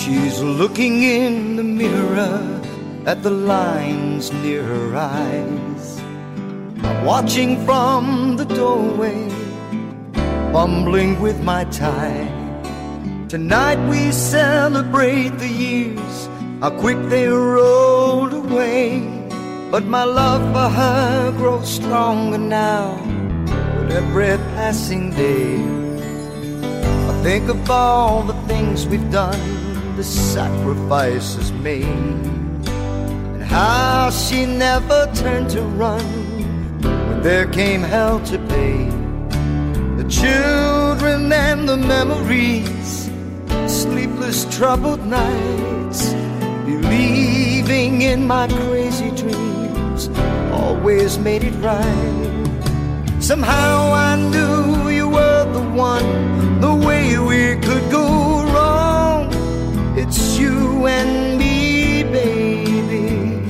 She's looking in the mirror at the lines near her eyes. I'm watching from the doorway, fumbling with my tie. Tonight we celebrate the years, how quick they rolled away. But my love for her grows stronger now with every passing day. I think of all the things we've done, the sacrifices made, and how she never turned to run when there came hell to pay. The children and the memories, sleepless troubled nights, believing in my crazy dreams always made it right. Somehow I knew you were the one, the way we could go wrong. It's you and me, baby,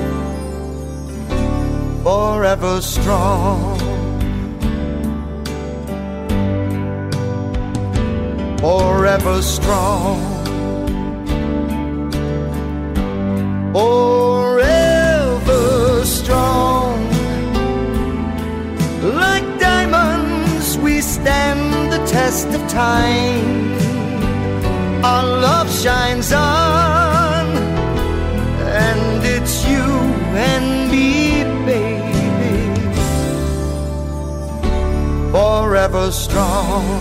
forever strong, forever strong, forever strong. Like diamonds we stand the test of time. Our love shines on, and it's you and me, baby, forever strong.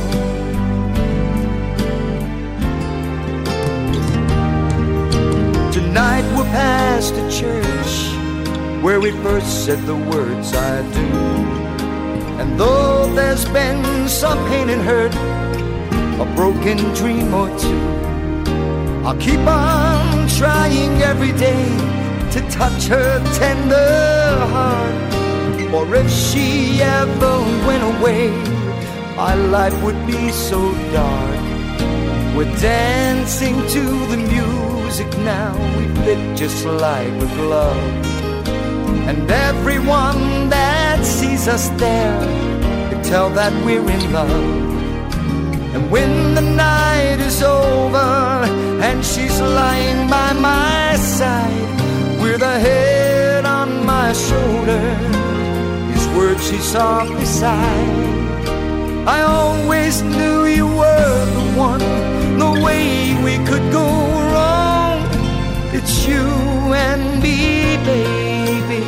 Tonight we're past a church where we first said the words I do. And though there's been some pain and hurt, a broken dream or two, I'll keep on trying every day to touch her tender heart. For if she ever went away, my life would be so dark. We're dancing to the music now, we fit just like a glove. And everyone that sees us there can tell that we're in love. And when the night is over and she's lying by my side, with her head on my shoulder, these words she softly sighed. I always knew you were the one, the way we could go wrong. It's you and me, baby,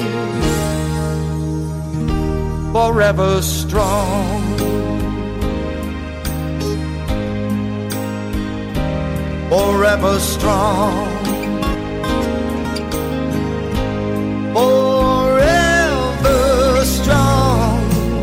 forever strong, forever strong, forever strong.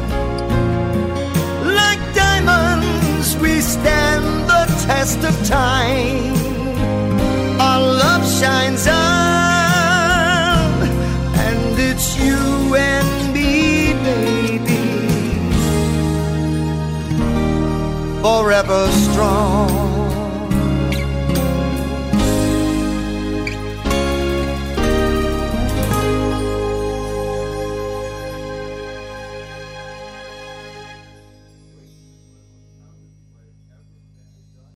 Like diamonds we stand the test of time. Our love shines on, and it's you and me, baby, forever strong.